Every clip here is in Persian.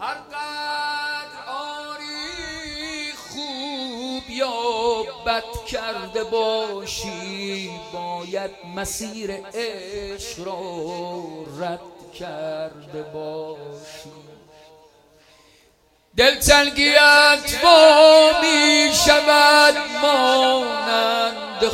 هرقدر آری خوب یا بد کرده باشی، باید مسیر عشق را رد کرده باشی. دلتنگیت وا می شود مانند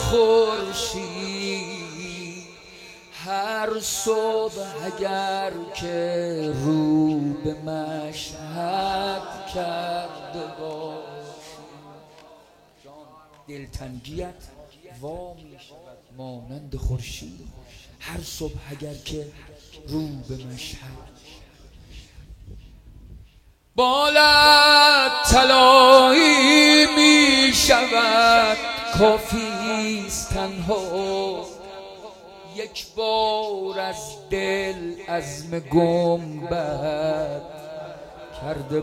خورشید هر صبح اگر که رو به مشهد کرده باشی. دلتنگیت وا می شود مانند خورشید هر صبح اگر که رو به مشهد. بالت طلایی می شود کافیست تنها یک بار از دل عزم گنبد کرده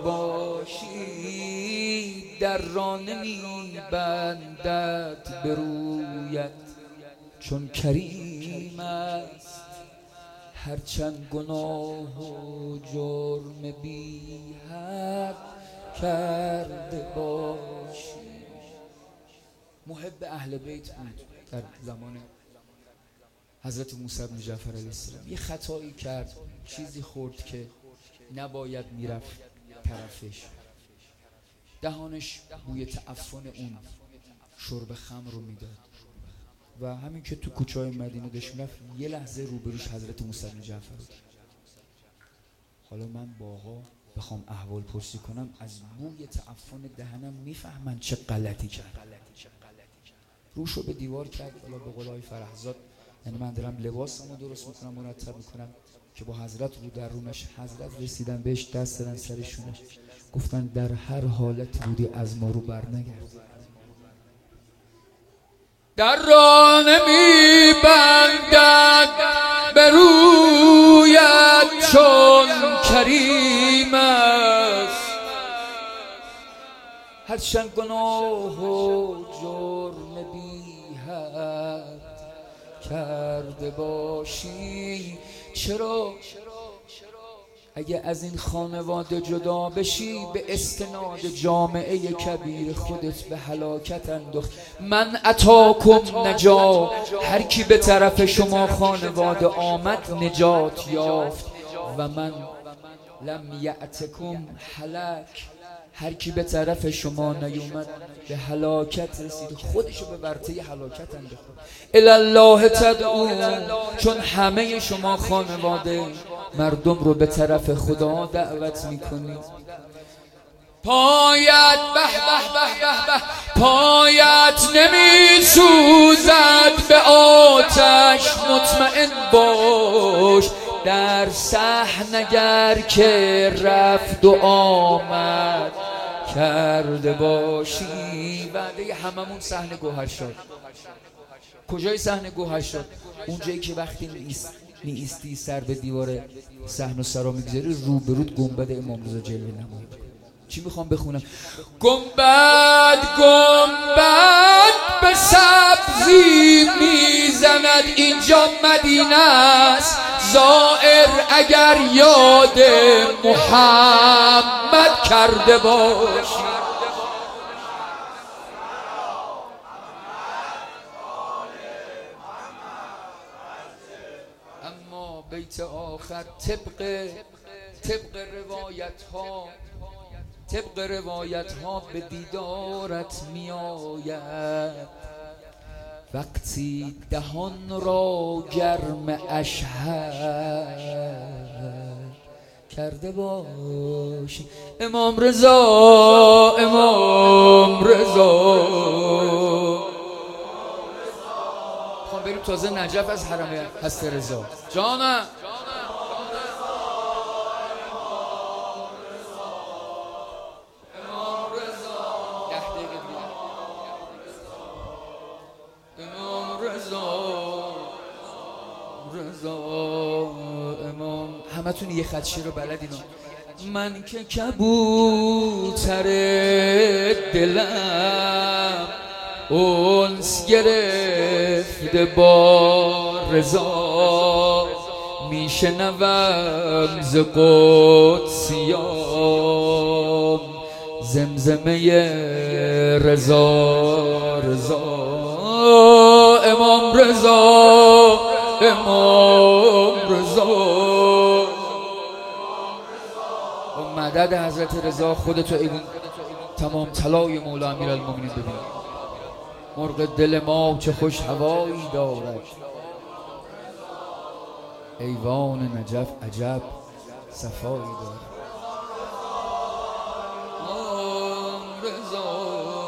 باشی. در را نمی بندد به رویت چون کریم است هرچند گناه و جرم بی حد کرده باشی. محب اهل بیت بود در زمان حضرت موسی بن جعفر علیه السلام. یه خطایی کرد، چیزی خورد که نباید میرفت طرفش، دهانش بوی تعفن اون شرب خمر رو میداد و همین که تو کوچه‌های مدینه داشت میرفت یه لحظه روبروش حضرت موسی بن جعفر بود. حالا من با آقا بخوام احوال پرسی کنم از بوی تعفن دهنم میفهمن چه غلطی کرد. روشو به دیوار کرد. حالا به قول آقای فرحزاد، یعنی من دارم لباسمو درست میکنم مرتب میکنم که با حضرت رو در رونش، حضرت رسیدن بهش دست دادن سرشونش گفتن در هر حالت بودی از ما رو بر نگرد. در را نمی بندد به رویت چون کریم است هرچند گناه و جرم بی حد کرده باشی. چرا اگه از این خانواده جدا بشی به استناد جامعه کبیر خودت به هلاکت انداخت. من اتاکم نجا، هر کی به طرف شما خانواده آمد نجات یافت و من لم یأتکم هلک، هر کی به طرف شما نیومد به هلاکت رسید، خودشو به ورطه هلاکت انداخت. الالله تدعون، چون همه شما خانواده مردم رو به طرف خدا دعوت میکنید. پایت به به به به به پایت نمی سوزد به آتش مطمئن باش، در صحن اگر که رفت و آمد کرده باشی. وعده هممون صحن گوهرشاد. کجای صحن گوهرشاد؟ اونجایی که وقتی نیستی سر به دیوار صحن و سرا میگذاری روبرود گنبد امام رضا جلوه نمایی. چی میخوام بخونم؟ گنبد گنبد به سبزی میزند اینجا مدینه است، زائر اگر یاد محمد کرده باشی. اما بیت آخر طبق روایت ها به دیدارت می آید وقتی دهان را گرم اشهد کرده باشی. امام رضا خواهم بریم تازه نجف از حرم هست رضا. جانم امام همتون یه خدشه رو بلدین. من که کبوتر دلم انس گرفته با رضا، میشنوم ز قدسیام زمزمه رضا رضا. امام رضا امام رضا و مدد حضرت رضا. خودتو ایوون تمام طلای مولا امیرالمومنین ببین. مرغ دل ما چه خوش هوایی دارد، ایوان نجف عجب صفایی دارد. امام رضا